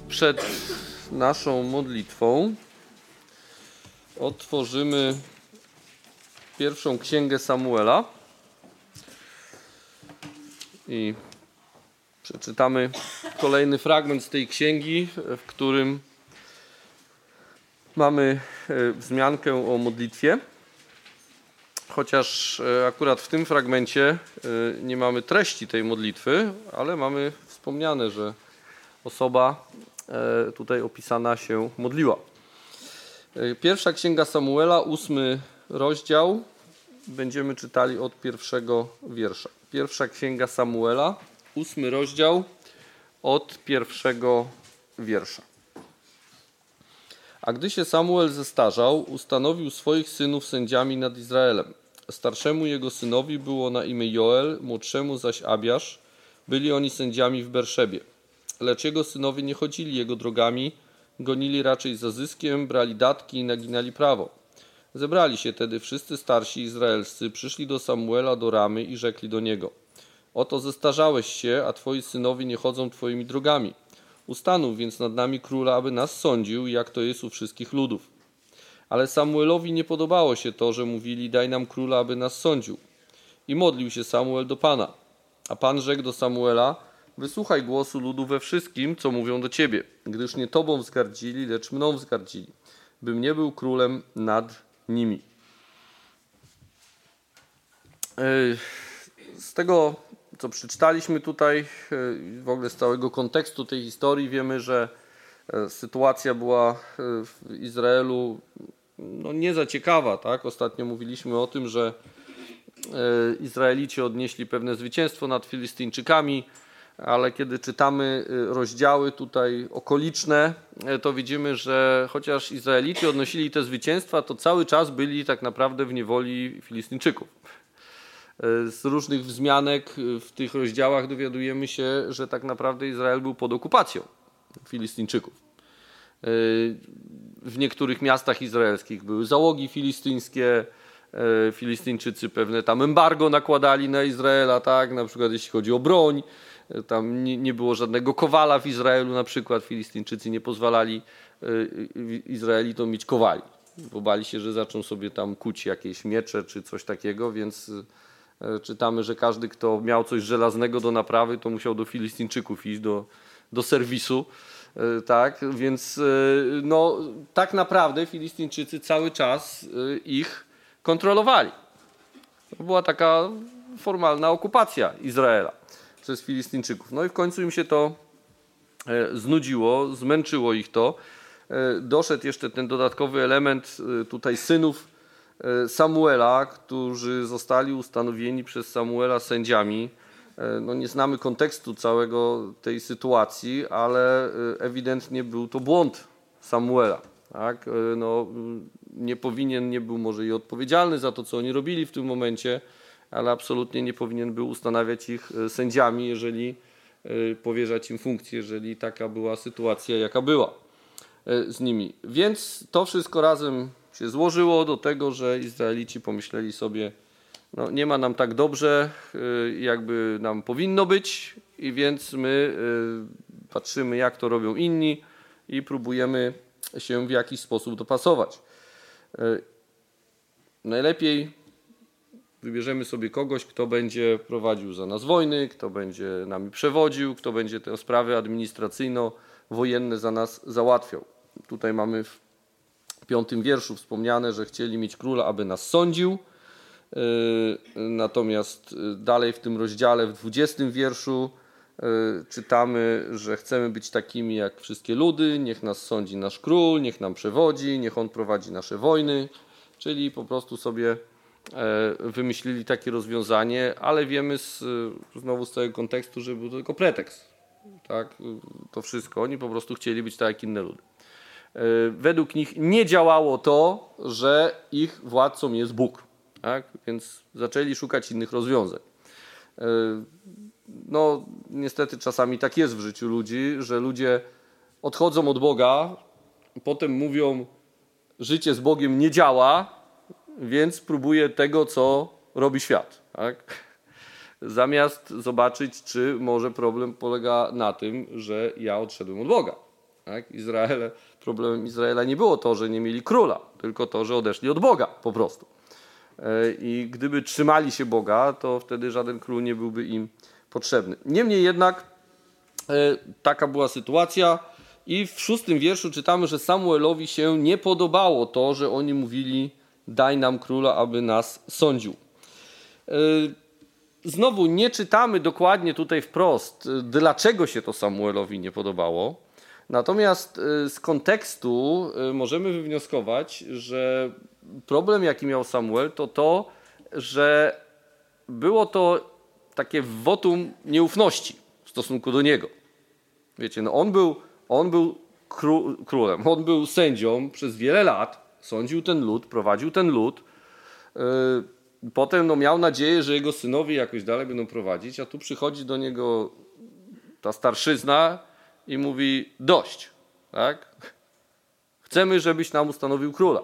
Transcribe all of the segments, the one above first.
Przed naszą modlitwą otworzymy pierwszą księgę Samuela i przeczytamy kolejny fragment z tej księgi, w którym mamy wzmiankę o modlitwie. Chociaż akurat w tym fragmencie nie mamy treści tej modlitwy, ale mamy wspomniane, że osoba tutaj opisana się modliła. Pierwsza księga Samuela, 8 rozdział, będziemy czytali od pierwszego wiersza. Pierwsza księga Samuela, 8 rozdział, od pierwszego wiersza. A gdy się Samuel zestarzał, ustanowił swoich synów sędziami nad Izraelem. Starszemu jego synowi było na imię Joel, młodszemu zaś Abiasz. Byli oni sędziami w Berszebie. Lecz jego synowie nie chodzili jego drogami, gonili raczej za zyskiem, brali datki i naginali prawo. Zebrali się tedy wszyscy starsi izraelscy, przyszli do Samuela do Ramy i rzekli do niego: Oto zestarzałeś się, a twoi synowie nie chodzą twoimi drogami. Ustanów więc nad nami króla, aby nas sądził, jak to jest u wszystkich ludów. Ale Samuelowi nie podobało się to, że mówili: daj nam króla, aby nas sądził. I modlił się Samuel do Pana. A Pan rzekł do Samuela: wysłuchaj głosu ludu we wszystkim, co mówią do ciebie, gdyż nie tobą wzgardzili, lecz mną wzgardzili, bym nie był królem nad nimi. Z tego, co przeczytaliśmy tutaj, w ogóle z całego kontekstu tej historii, wiemy, że sytuacja była w Izraelu nie za ciekawa. Tak? Ostatnio mówiliśmy o tym, że Izraelici odnieśli pewne zwycięstwo nad Filistyńczykami, ale kiedy czytamy rozdziały tutaj okoliczne, to widzimy, że chociaż Izraelici odnosili te zwycięstwa, to cały czas byli tak naprawdę w niewoli Filistyńczyków. Z różnych wzmianek w tych rozdziałach dowiadujemy się, że tak naprawdę Izrael był pod okupacją Filistyńczyków. W niektórych miastach izraelskich były załogi filistyńskie, Filistyńczycy pewne tam embargo nakładali na Izraela, tak? Na przykład jeśli chodzi o broń, tam nie było żadnego kowala w Izraelu, na przykład Filistyńczycy nie pozwalali Izraelitom mieć kowali, bo bali się, że zaczną sobie tam kuć jakieś miecze czy coś takiego, więc czytamy, że każdy, kto miał coś żelaznego do naprawy, to musiał do Filistyńczyków iść, do serwisu. Tak, więc tak naprawdę Filistyńczycy cały czas ich kontrolowali. To była taka formalna okupacja Izraela przez Filistyńczyków. No i w końcu im się to znudziło, zmęczyło ich to. Doszedł jeszcze ten dodatkowy element tutaj synów Samuela, którzy zostali ustanowieni przez Samuela sędziami. Nie znamy kontekstu całego tej sytuacji, ale ewidentnie był to błąd Samuela. Tak? Nie był może i odpowiedzialny za to, co oni robili w tym momencie, ale absolutnie nie powinien był ustanawiać ich sędziami, jeżeli powierzać im funkcje, jeżeli taka była sytuacja, jaka była z nimi. Więc to wszystko razem się złożyło do tego, że Izraelici pomyśleli sobie: nie ma nam tak dobrze, jakby nam powinno być, i więc my patrzymy, jak to robią inni i próbujemy się w jakiś sposób dopasować. Najlepiej wybierzemy sobie kogoś, kto będzie prowadził za nas wojny, kto będzie nami przewodził, kto będzie te sprawy administracyjno-wojenne za nas załatwiał. Tutaj mamy w 5 wierszu wspomniane, że chcieli mieć króla, aby nas sądził. Natomiast dalej w tym rozdziale, w 20 wierszu czytamy, że chcemy być takimi jak wszystkie ludy, niech nas sądzi nasz król, niech nam przewodzi, niech on prowadzi nasze wojny. Czyli po prostu sobie wymyślili takie rozwiązanie, ale wiemy znowu z całego kontekstu, że był to tylko pretekst. Tak? To wszystko. Oni po prostu chcieli być tak jak inne ludy. Według nich nie działało to, że ich władcą jest Bóg. Tak? Więc zaczęli szukać innych rozwiązań. Niestety czasami tak jest w życiu ludzi, że ludzie odchodzą od Boga, potem mówią: życie z Bogiem nie działa, więc próbuję tego, co robi świat. Tak? Zamiast zobaczyć, czy może problem polega na tym, że ja odszedłem od Boga. Tak? Problemem Izraela nie było to, że nie mieli króla, tylko to, że odeszli od Boga po prostu. I gdyby trzymali się Boga, to wtedy żaden król nie byłby im potrzebny. Niemniej jednak taka była sytuacja i w 6 wierszu czytamy, że Samuelowi się nie podobało to, że oni mówili: daj nam króla, aby nas sądził. Znowu nie czytamy dokładnie tutaj wprost, dlaczego się to Samuelowi nie podobało. Natomiast z kontekstu możemy wywnioskować, że problem, jaki miał Samuel, to, że było to takie wotum nieufności w stosunku do niego. Wiecie, no on był królem, on był sędzią przez wiele lat, sądził ten lud, prowadził ten lud. Potem miał nadzieję, że jego synowie jakoś dalej będą prowadzić, a tu przychodzi do niego ta starszyzna i mówi: dość, tak? Chcemy, żebyś nam ustanowił króla.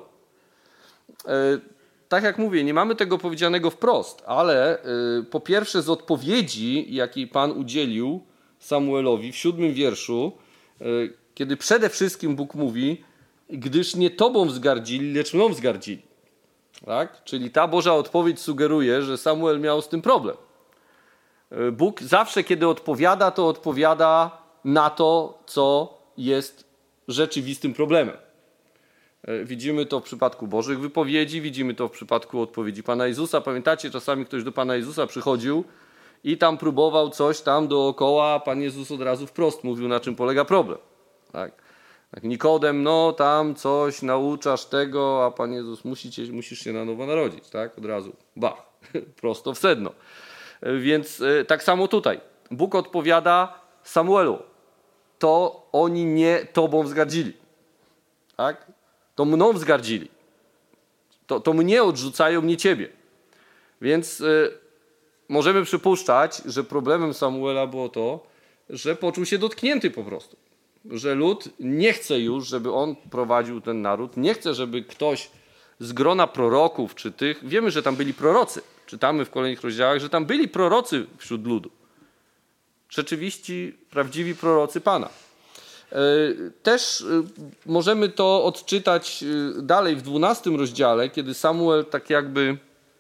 Tak jak mówię, nie mamy tego powiedzianego wprost, ale po pierwsze z odpowiedzi, jakiej Pan udzielił Samuelowi w 7 wierszu, kiedy przede wszystkim Bóg mówi: gdyż nie tobą wzgardzili, lecz mną wzgardzili. Tak? Czyli ta Boża odpowiedź sugeruje, że Samuel miał z tym problem. Bóg zawsze, kiedy odpowiada, to odpowiada na to, co jest rzeczywistym problemem. Widzimy to w przypadku Bożych wypowiedzi, widzimy to w przypadku odpowiedzi Pana Jezusa. Pamiętacie, czasami ktoś do Pana Jezusa przychodził i tam próbował coś tam dookoła, a Pan Jezus od razu wprost mówił, na czym polega problem. Tak? Tak, Nikodem, no tam coś nauczasz tego, a Pan Jezus musisz się na nowo narodzić. Tak? Od razu, bach, prosto w sedno. Więc tak samo tutaj. Bóg odpowiada Samuelu: to oni nie tobą wzgardzili. Tak? To mną wzgardzili. To mnie odrzucają, nie ciebie. Więc możemy przypuszczać, że problemem Samuela było to, że poczuł się dotknięty po prostu. Że lud nie chce już, żeby on prowadził ten naród. Nie chce, żeby ktoś z grona proroków czy tych... Wiemy, że tam byli prorocy. Czytamy w kolejnych rozdziałach, że tam byli prorocy wśród ludu. Rzeczywiści, prawdziwi prorocy Pana. Też możemy to odczytać dalej w 12 rozdziale, kiedy Samuel tak jakby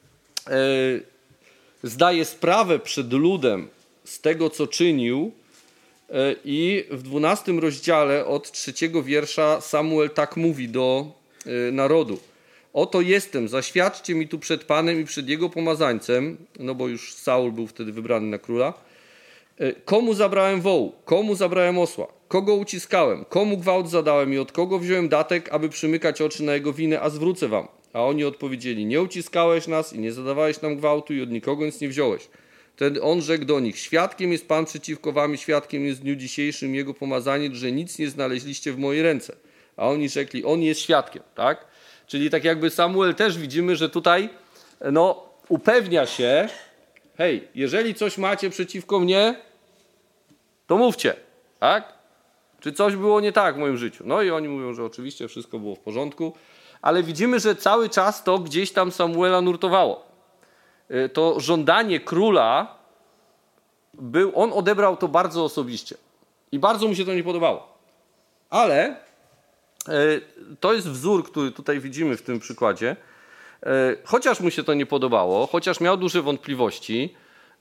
zdaje sprawę przed ludem z tego, co czynił, i w 12 rozdziale od 3 wiersza Samuel tak mówi do narodu: oto jestem, zaświadczcie mi tu przed Panem i przed Jego pomazańcem, no bo już Saul był wtedy wybrany na króla, komu zabrałem wołu, komu zabrałem osła, kogo uciskałem, komu gwałt zadałem i od kogo wziąłem datek, aby przymykać oczy na jego winę, a zwrócę wam. A oni odpowiedzieli: nie uciskałeś nas i nie zadawałeś nam gwałtu i od nikogo nic nie wziąłeś. Wtedy on rzekł do nich: świadkiem jest Pan przeciwko wam i świadkiem jest w dniu dzisiejszym jego pomazaniec, że nic nie znaleźliście w mojej ręce. A oni rzekli: on jest świadkiem. Tak? Czyli tak jakby Samuel też widzimy, że tutaj upewnia się: hej, jeżeli coś macie przeciwko mnie, to mówcie. Tak? Czy coś było nie tak w moim życiu? No i oni mówią, że oczywiście wszystko było w porządku, ale widzimy, że cały czas to gdzieś tam Samuela nurtowało. To żądanie króla, on odebrał to bardzo osobiście i bardzo mu się to nie podobało. Ale to jest wzór, który tutaj widzimy w tym przykładzie. Chociaż mu się to nie podobało, chociaż miał duże wątpliwości,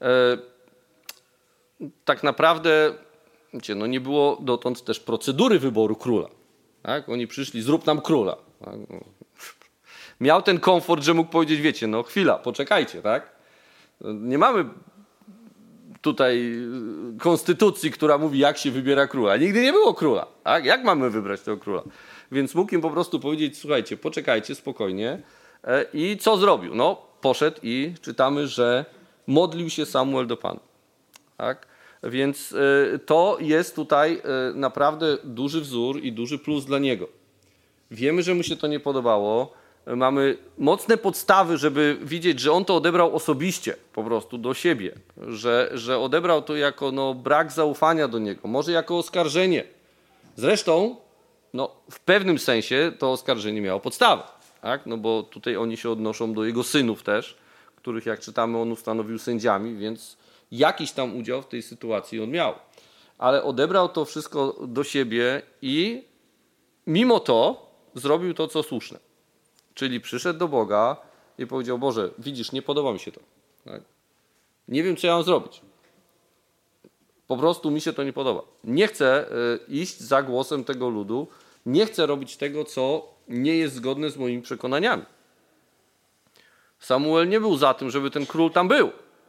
tak naprawdę nie było dotąd też procedury wyboru króla. Tak? Oni przyszli: zrób nam króla. Tak? Miał ten komfort, że mógł powiedzieć: wiecie, chwila, poczekajcie, tak? Nie mamy tutaj konstytucji, która mówi, jak się wybiera króla. Nigdy nie było króla. Tak? Jak mamy wybrać tego króla? Więc mógł im po prostu powiedzieć: słuchajcie, poczekajcie spokojnie. I co zrobił? Poszedł i czytamy, że modlił się Samuel do Pana. Tak? Więc to jest tutaj naprawdę duży wzór i duży plus dla niego. Wiemy, że mu się to nie podobało. Mamy mocne podstawy, żeby widzieć, że on to odebrał osobiście po prostu do siebie. Że odebrał to jako brak zaufania do niego. Może jako oskarżenie. Zresztą w pewnym sensie to oskarżenie miało podstawę. Tak? Bo tutaj oni się odnoszą do jego synów też, których, jak czytamy, on ustanowił sędziami, więc jakiś tam udział w tej sytuacji on miał. ale odebrał to wszystko do siebie i mimo to zrobił to, co słuszne. Czyli przyszedł do Boga i powiedział: Boże, widzisz, nie podoba mi się to. Tak? Nie wiem, co ja mam zrobić. Po prostu mi się to nie podoba. Nie chcę iść za głosem tego ludu. Nie chcę robić tego, co nie jest zgodne z moimi przekonaniami. Samuel nie był za tym, żeby ten król tam był.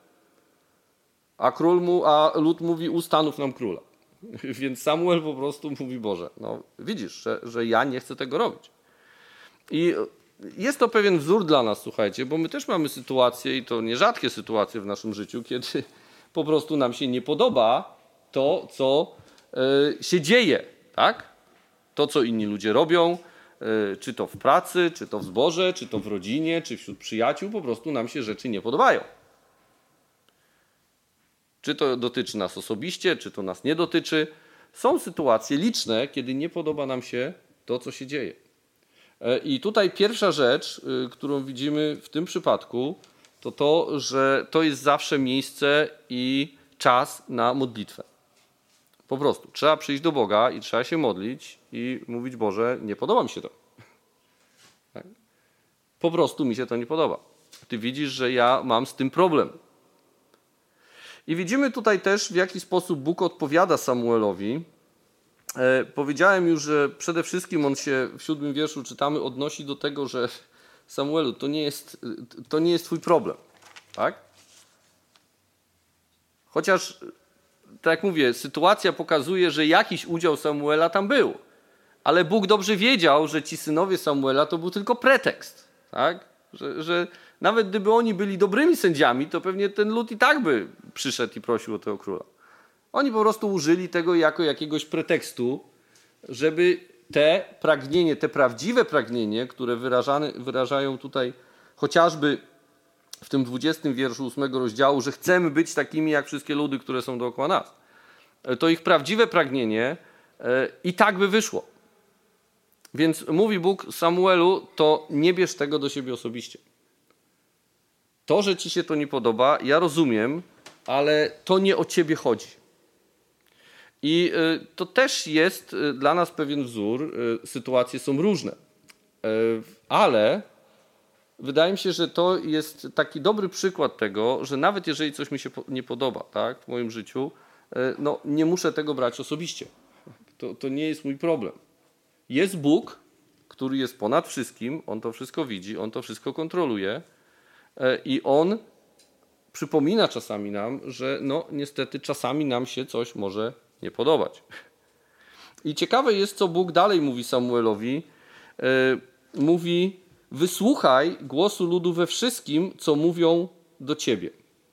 A lud mówi: ustanów nam króla. Więc Samuel po prostu mówi: Boże, no widzisz, że ja nie chcę tego robić. I jest to pewien wzór dla nas, słuchajcie, bo my też mamy sytuacje, i to nierzadkie sytuacje w naszym życiu, kiedy po prostu nam się nie podoba to, co się dzieje, tak? To, co inni ludzie robią, czy to w pracy, czy to w zborze, czy to w rodzinie, czy wśród przyjaciół, po prostu nam się rzeczy nie podobają. Czy to dotyczy nas osobiście, czy to nas nie dotyczy. Są sytuacje liczne, kiedy nie podoba nam się to, co się dzieje. I tutaj pierwsza rzecz, którą widzimy w tym przypadku, to to, że to jest zawsze miejsce i czas na modlitwę. Po prostu trzeba przyjść do Boga i trzeba się modlić i mówić: Boże, nie podoba mi się to. Tak? Po prostu mi się to nie podoba. Ty widzisz, że ja mam z tym problem. I widzimy tutaj też, w jaki sposób Bóg odpowiada Samuelowi. Powiedziałem już, że przede wszystkim on się w 7 wierszu czytamy, odnosi do tego, że Samuelu, to nie jest twój problem. Tak? Chociaż, tak jak mówię, sytuacja pokazuje, że jakiś udział Samuela tam był. Ale Bóg dobrze wiedział, że ci synowie Samuela to był tylko pretekst. Tak? Że nawet gdyby oni byli dobrymi sędziami, to pewnie ten lud i tak by przyszedł i prosił o tego króla. Oni po prostu użyli tego jako jakiegoś pretekstu, żeby te pragnienie, te prawdziwe pragnienie, które wyrażają tutaj chociażby w tym 20 wierszu 8 rozdziału, że chcemy być takimi jak wszystkie ludy, które są dookoła nas. To ich prawdziwe pragnienie i tak by wyszło. Więc mówi Bóg: Samuelu, to nie bierz tego do siebie osobiście. To, że ci się to nie podoba, ja rozumiem, ale to nie o ciebie chodzi. I to też jest dla nas pewien wzór. Sytuacje są różne. Ale wydaje mi się, że to jest taki dobry przykład tego, że nawet jeżeli coś mi się nie podoba, tak, w moim życiu, no, nie muszę tego brać osobiście. To nie jest mój problem. Jest Bóg, który jest ponad wszystkim, On to wszystko widzi, On to wszystko kontroluje i On przypomina czasami nam, że no niestety czasami nam się coś może nie podobać. I ciekawe jest, co Bóg dalej mówi Samuelowi. Mówi: wysłuchaj głosu ludu we wszystkim, co mówią do ciebie.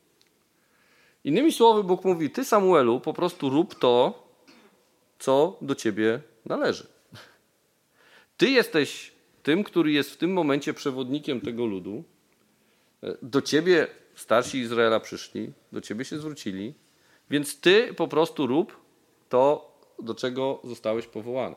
Innymi słowy, Bóg mówi: ty, Samuelu, po prostu rób to, co do ciebie należy. Ty jesteś tym, który jest w tym momencie przewodnikiem tego ludu. Do ciebie starsi Izraela przyszli, do ciebie się zwrócili, więc ty po prostu rób to, do czego zostałeś powołany.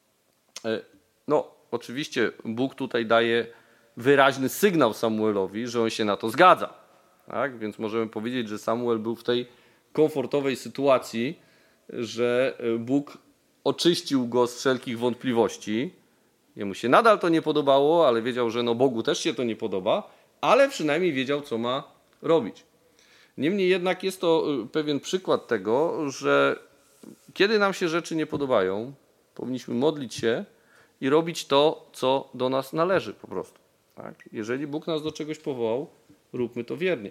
No, oczywiście Bóg tutaj daje wyraźny sygnał Samuelowi, że on się na to zgadza. Tak? Więc możemy powiedzieć, że Samuel był w tej komfortowej sytuacji, że Bóg oczyścił go z wszelkich wątpliwości. Jemu się nadal to nie podobało, ale wiedział, że no Bogu też się to nie podoba, ale przynajmniej wiedział, co ma robić. Niemniej jednak jest to pewien przykład tego, że kiedy nam się rzeczy nie podobają, powinniśmy modlić się i robić to, co do nas należy po prostu. Tak? Jeżeli Bóg nas do czegoś powołał, róbmy to wiernie.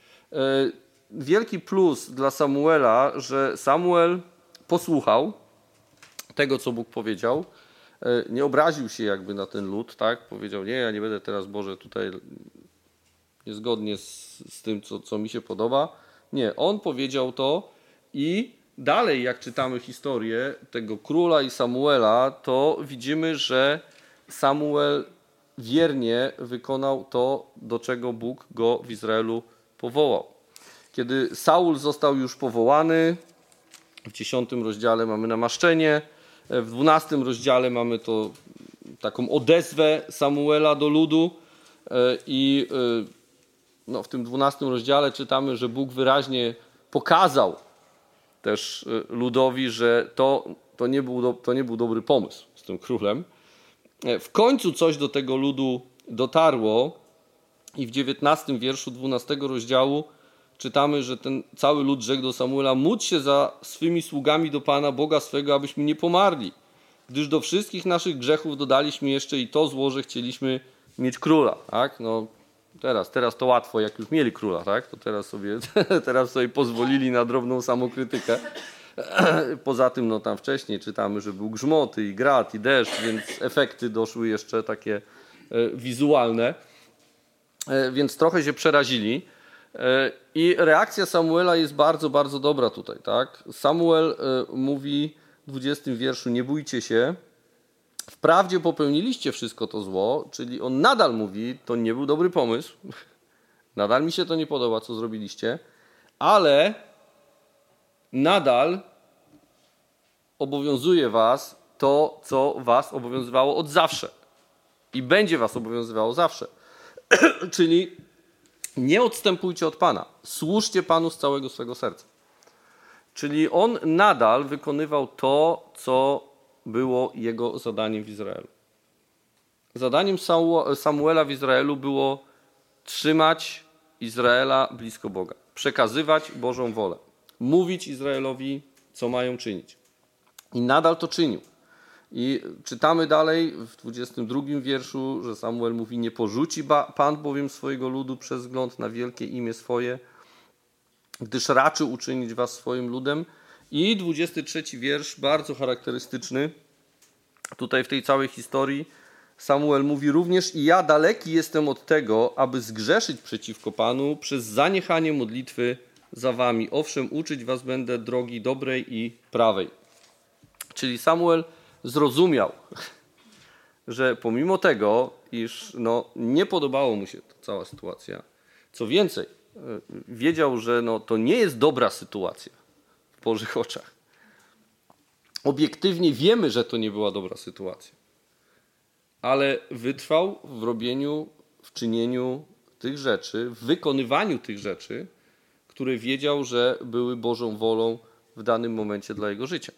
Wielki plus dla Samuela, że Samuel posłuchał tego, co Bóg powiedział. Nie obraził się jakby na ten lud, tak? Powiedział: nie, ja nie będę teraz, Boże, tutaj niezgodnie z tym, co mi się podoba. Nie, on powiedział to i dalej, jak czytamy historię tego króla i Samuela, to widzimy, że Samuel wiernie wykonał to, do czego Bóg go w Izraelu powołał. Kiedy Saul został już powołany, w 10 rozdziale mamy namaszczenie, w 12 rozdziale mamy to taką odezwę Samuela do ludu i no, w tym 12 rozdziale czytamy, że Bóg wyraźnie pokazał też ludowi, że to nie był dobry pomysł z tym królem. W końcu coś do tego ludu dotarło i w 19 wierszu 12 rozdziału czytamy, że ten cały lud rzekł do Samuela: módl się za swymi sługami do Pana Boga swego, abyśmy nie pomarli, gdyż do wszystkich naszych grzechów dodaliśmy jeszcze i to zło, że chcieliśmy mieć króla. Tak? No, teraz to łatwo, jak już mieli króla, tak? To teraz sobie pozwolili na drobną samokrytykę. Poza tym, no tam wcześniej czytamy, że był grzmoty i grad i deszcz, więc efekty doszły jeszcze takie wizualne. Więc trochę się przerazili. I reakcja Samuela jest bardzo, bardzo dobra tutaj. Tak? Samuel mówi w 20 wierszu: nie bójcie się, wprawdzie popełniliście wszystko to zło, czyli on nadal mówi, to nie był dobry pomysł, nadal mi się to nie podoba, co zrobiliście, ale nadal obowiązuje was to, co was obowiązywało od zawsze i będzie was obowiązywało zawsze. Czyli nie odstępujcie od Pana, służcie Panu z całego swego serca. Czyli on nadal wykonywał to, co było jego zadaniem w Izraelu. Zadaniem Samuela w Izraelu było trzymać Izraela blisko Boga, przekazywać Bożą wolę, mówić Izraelowi, co mają czynić. I nadal to czynił. I czytamy dalej w 22 wierszu, że Samuel mówi: nie porzuci Pan bowiem swojego ludu przez wzgląd na wielkie imię swoje, gdyż raczył uczynić was swoim ludem. I 23 wiersz, bardzo charakterystyczny. Tutaj w tej całej historii Samuel mówi: również i ja daleki jestem od tego, aby zgrzeszyć przeciwko Panu przez zaniechanie modlitwy za wami. Owszem, uczyć was będę drogi dobrej i prawej. Czyli Samuel zrozumiał, że pomimo tego, iż nie podobało mu się ta cała sytuacja, co więcej, wiedział, że to nie jest dobra sytuacja w Bożych oczach. Obiektywnie wiemy, że to nie była dobra sytuacja. Ale wytrwał w robieniu, w czynieniu tych rzeczy, w wykonywaniu tych rzeczy, które wiedział, że były Bożą wolą w danym momencie dla jego życia.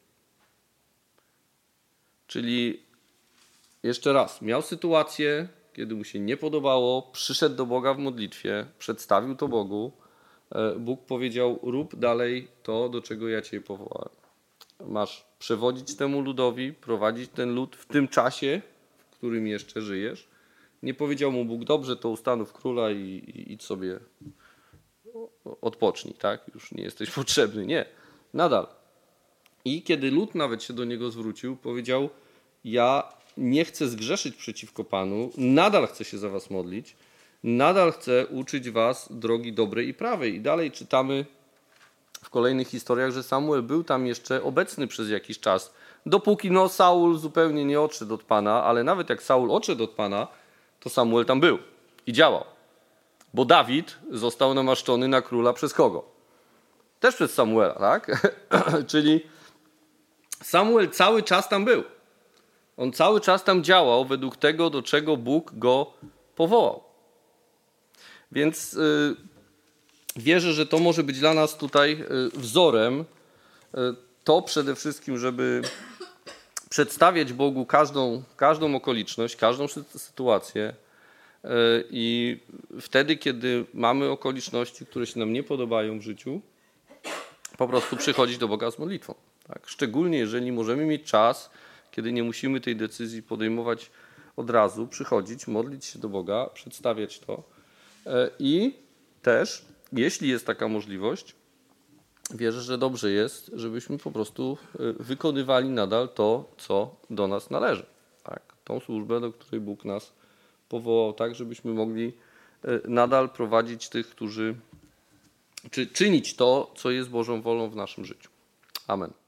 Czyli jeszcze raz, miał sytuację, kiedy mu się nie podobało, przyszedł do Boga w modlitwie, przedstawił to Bogu. Bóg powiedział: rób dalej to, do czego ja cię powołałem. Masz przewodzić temu ludowi, prowadzić ten lud w tym czasie, w którym jeszcze żyjesz. Nie powiedział mu Bóg: dobrze, to ustanów króla i idź sobie odpocznij, tak? Już nie jesteś potrzebny. Nie, nadal. I kiedy lud nawet się do niego zwrócił, powiedział: ja nie chcę zgrzeszyć przeciwko Panu, nadal chcę się za was modlić, nadal chcę uczyć was drogi dobrej i prawej. I dalej czytamy w kolejnych historiach, że Samuel był tam jeszcze obecny przez jakiś czas, dopóki Saul zupełnie nie odszedł od Pana, ale nawet jak Saul odszedł od Pana, to Samuel tam był i działał. Bo Dawid został namaszczony na króla przez kogo? Też przez Samuela, tak? Czyli Samuel cały czas tam był. On cały czas tam działał według tego, do czego Bóg go powołał. Więc wierzę, że to może być dla nas tutaj wzorem. To przede wszystkim, żeby przedstawiać Bogu każdą okoliczność, każdą sytuację i wtedy, kiedy mamy okoliczności, które się nam nie podobają w życiu, po prostu przychodzić do Boga z modlitwą. Tak? Szczególnie jeżeli możemy mieć czas, kiedy nie musimy tej decyzji podejmować od razu, przychodzić, modlić się do Boga, przedstawiać to i też, jeśli jest taka możliwość, wierzę, że dobrze jest, żebyśmy po prostu wykonywali nadal to, co do nas należy. Tak? Tą służbę, do której Bóg nas powołał, tak, żebyśmy mogli nadal prowadzić tych, czy czynić to, co jest Bożą wolą w naszym życiu. Amen.